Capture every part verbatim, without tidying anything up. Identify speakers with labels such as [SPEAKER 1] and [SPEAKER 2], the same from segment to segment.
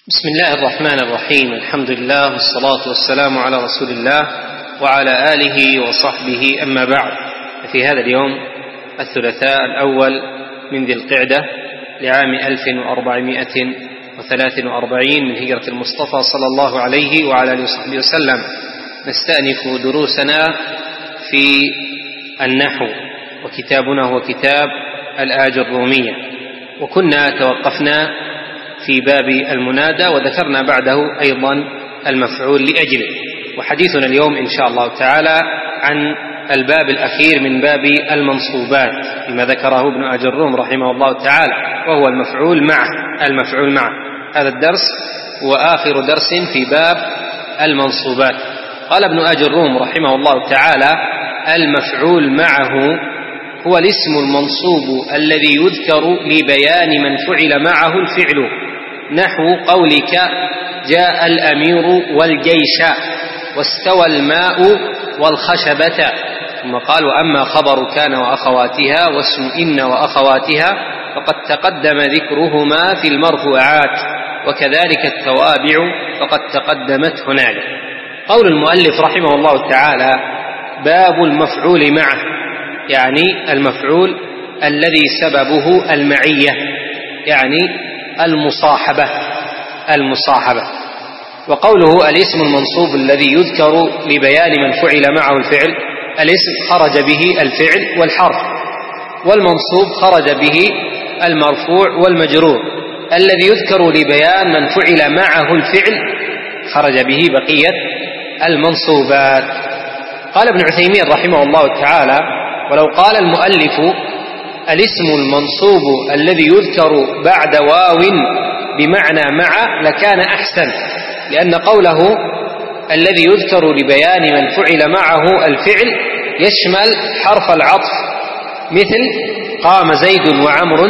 [SPEAKER 1] بسم الله الرحمن الرحيم. الحمد لله والصلاة والسلام على رسول الله وعلى آله وصحبه، أما بعد. في هذا اليوم الثلاثاء الأول من ذي القعدة لعام ألف وأربعمائة وثلاث وأربعين من هجرة المصطفى صلى الله عليه وعلى آله وصحبه وسلم، نستأنف دروسنا في النحو، وكتابنا هو كتاب الآجرومية، وكنا توقفنا في باب المنادى وذكرنا بعده أيضا المفعول لأجله. وحديثنا اليوم إن شاء الله تعالى عن الباب الأخير من باب المنصوبات فيما ذكره ابن آجروم رحمه الله تعالى، وهو المفعول معه. المفعول معه هذا الدرس وآخر درس في باب المنصوبات. قال ابن آجروم رحمه الله تعالى: المفعول معه هو الاسم المنصوب الذي يذكر لبيان من فعل معه الفعل، نحو قولك جاء الأمير والجيش واستوى الماء والخشبة. ثم قال: وأما خبر كان وأخواتها واسم إن وأخواتها فقد تقدم ذكرهما في المرفوعات، وكذلك التوابع فقد تقدمت هنالك. قول المؤلف رحمه الله تعالى: باب المفعول معه، يعني المفعول الذي سببه المعية، يعني المصاحبة المصاحبة وقوله الاسم المنصوب الذي يذكر لبيان من فعل معه الفعل، الاسم خرج به الفعل والحرف، والمنصوب خرج به المرفوع والمجرور. الذي يذكر لبيان من فعل معه الفعل خرج به بقية المنصوبات. قال ابن عثيمين رحمه الله تعالى: ولو قال المؤلف الاسم المنصوب الذي يذكر بعد واو بمعنى مع لكان أحسن، لأن قوله الذي يذكر لبيان من فعل معه الفعل يشمل حرف العطف، مثل قام زيد وعمر،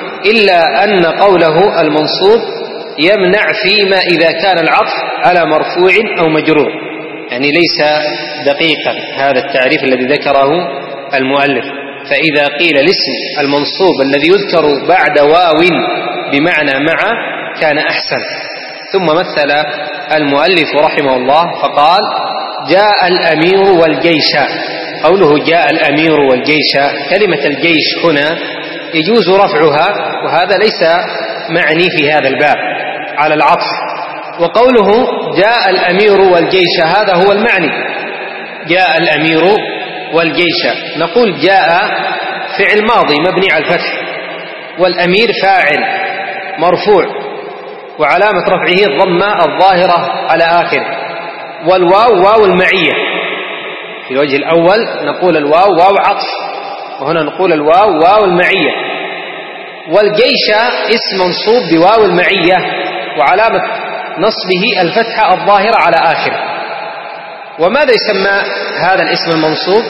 [SPEAKER 1] إلا أن قوله المنصوب يمنع فيما إذا كان العطف على مرفوع أو مجرور، يعني ليس دقيقا هذا التعريف الذي ذكره المؤلف. فإذا قيل الاسم المنصوب الذي يذكر بعد واو بمعنى مع كان أحسن. ثم مثل المؤلف رحمه الله فقال: جاء الأمير والجيش. قوله جاء الأمير والجيش، كلمة الجيش هنا يجوز رفعها، وهذا ليس معني في هذا الباب على العطف. وقوله جاء الأمير والجيش هذا هو المعني، جاء الأمير والجيش. نقول جاء فعل ماضي مبني على الفتح، والأمير فاعل مرفوع وعلامة رفعه الضمة الظاهرة على آخره، والواو واو المعية. في الوجه الأول نقول الواو واو عطف، وهنا نقول الواو واو المعية. والجيش اسم منصوب بواو المعية وعلامة نصبه الفتحة الظاهرة على آخره. وماذا يسمى هذا الاسم المنصوب؟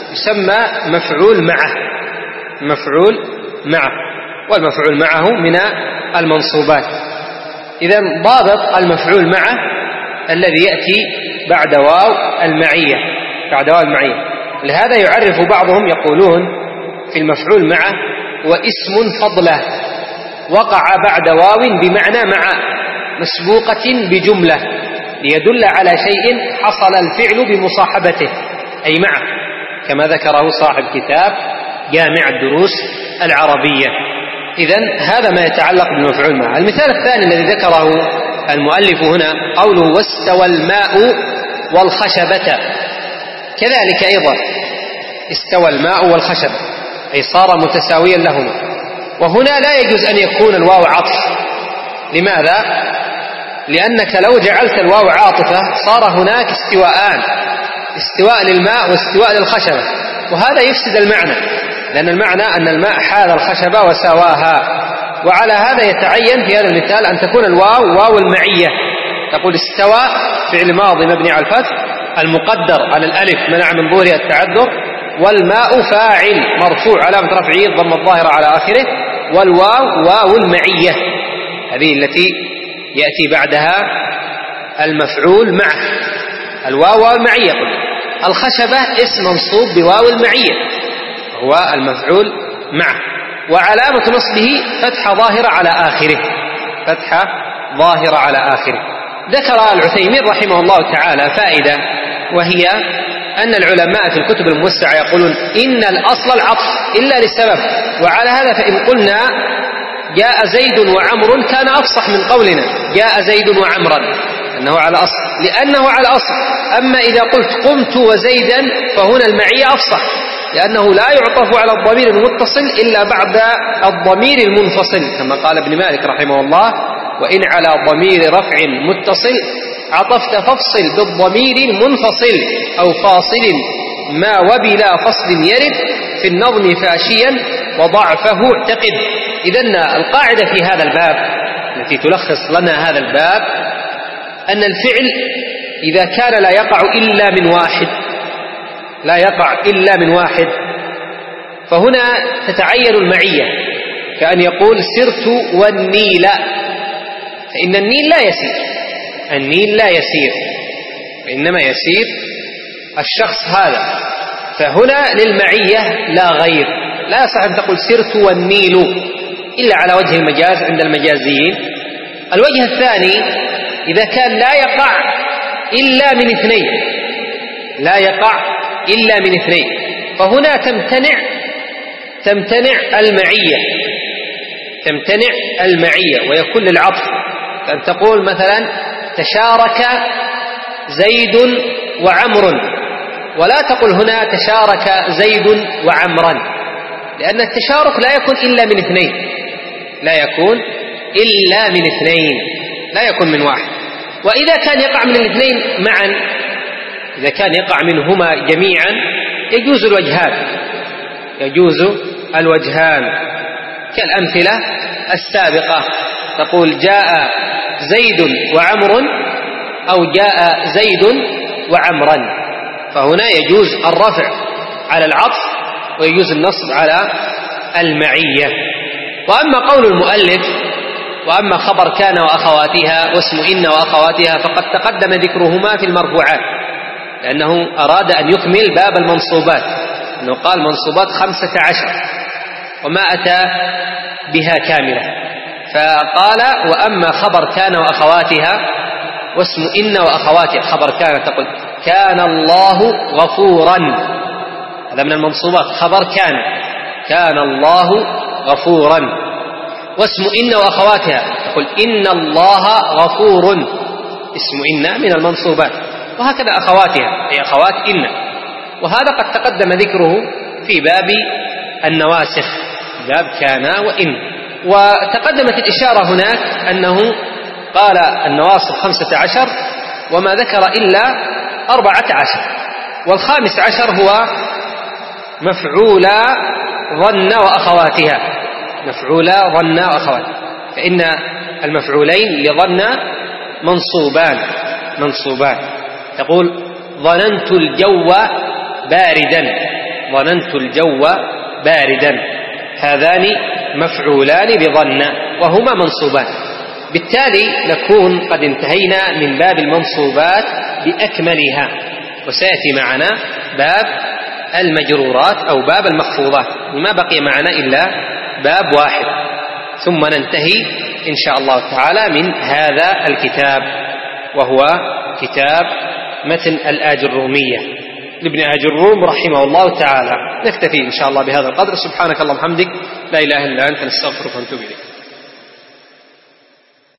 [SPEAKER 1] يسمى مفعول معه، مفعول معه، والمفعول معه من المنصوبات. إذن ضابط المفعول معه الذي يأتي بعد واو المعية، بعد واو المعية. لهذا يعرف بعضهم يقولون في المفعول معه واسم فضله وقع بعد واو بمعنى مع مسبوقة بجملة ليدل على شيء حصل الفعل بمصاحبته، أي معه، كما ذكره صاحب كتاب جامع الدروس العربية. إذن هذا ما يتعلق بالمفعول معه. المثال الثاني الذي ذكره المؤلف هنا قوله واستوى الماء والخشبة، كذلك أيضا استوى الماء والخشبة، أي صار متساويا لهما. وهنا لا يجوز أن يكون الواو عطف. لماذا؟ لأنك لو جعلت الواو عاطفة صار هناك استواءان، استواء للماء واستواء للخشبة، وهذا يفسد المعنى، لأن المعنى أن الماء حال الخشبة وسواها. وعلى هذا يتعين في هذا المثال أن تكون الواو واو المعية. تقول استوى فعل ماضي مبني على الفتح المقدر على الألف منع من ظهورها التعذر، والماء فاعل مرفوع علامة رفعه الضمة الظاهرة على آخره، والواو واو المعية، هذه التي يأتي بعدها المفعول معه. الواو واو المعية. الخشبة اسم منصوب بواو المعية هو المفعول معه، وعلامة نصبه فتحة ظاهرة على آخره، فتحة ظاهرة على آخره. ذكر العثيمين رحمه الله تعالى فائدة، وهي أن العلماء في الكتب الموسعة يقولون إن الأصل العطف إلا لسبب، وعلى هذا فإن قلنا جاء زيد وعمر كان أفصح من قولنا جاء زيد وعمرا، أنه على أصل، لأنه على أصل. أما إذا قلت قمت وزيدا فهنا المعية أفصح، لأنه لا يعطف على الضمير المتصل إلا بعد الضمير المنفصل، كما قال ابن مالك رحمه الله: وإن على ضمير رفع متصل عطفت فافصل بالضمير المنفصل أو فاصل ما وبلا فصل يرد في النظم فاشيا وضعفه اعتقد. إذن القاعدة في هذا الباب التي تلخص لنا هذا الباب أن الفعل إذا كان لا يقع إلا من واحد لا يقع إلا من واحد فهنا تتعين المعية، كأن يقول سرت والنيل، فإن النيل لا يسير النيل لا يسير وإنما يسير الشخص هذا، فهنا للمعية لا غير. لا يصح أن تقول سرت والنيل إلا على وجه المجاز عند المجازيين. الوجه الثاني إذا كان لا يقع إلا من اثنين لا يقع إلا من اثنين فهنا تمتنع تمتنع المعية تمتنع المعية ويكون للعطف، كأن تقول مثلا تشارك زيد وعمر، ولا تقل هنا تشارك زيد وعمرا، لأن التشارك لا يكون إلا من اثنين لا يكون إلا من اثنين لا يكون من واحد. وإذا كان يقع من الاثنين معا، إذا كان يقع منهما جميعا يجوز الوجهان يجوز الوجهان كالأمثلة السابقة، تقول جاء زيد وعمر أو جاء زيد وعمرا، فهنا يجوز الرفع على العطف ويجوز النصب على المعية. وأما قول المؤلف وأما خبر كان وأخواتها واسم إن وأخواتها فقد تقدم ذكرهما في المرفوعات، لأنه أراد أن يكمل باب المنصوبات، أنه قال منصوبات خمسة عشر وما أتى بها كاملة، فقال وأما خبر كان وأخواتها واسم إن وأخواتها. خبر كان تقول كان الله غفورا، هذا من المنصوبات، خبر كان كان الله غفورا. واسم إن وأخواتها تقول إن الله غفور، اسم إن من المنصوبات، وهكذا أخواتها أي أخوات إن، وهذا قد تقدم ذكره في باب النواسخ باب كان وإن. وتقدمت الإشارة هناك أنه قال النواصب خمسة عشر وما ذكر إلا أربعة عشر، والخامس عشر هو مفعولا ظن وأخواتها مفعولا ظن وأخواتها، فإن المفعولين لظن منصوبان منصوبان تقول ظننت الجو باردا ظننت الجو باردا، هذان مفعولان بظن وهما منصوبان. بالتالي نكون قد انتهينا من باب المنصوبات بأكملها، وسيأتي معنا باب المجرورات أو باب المخفوضات، ما بقي معنا إلا باب واحد، ثم ننتهي إن شاء الله تعالى من هذا الكتاب، وهو كتاب متن الآجرومية لابن آجروم رحمه الله تعالى. نكتفي إن شاء الله بهذا القدر. سبحانك اللهم وبحمدك لا إله إلا أنت نستغفرك ونتوب إليك.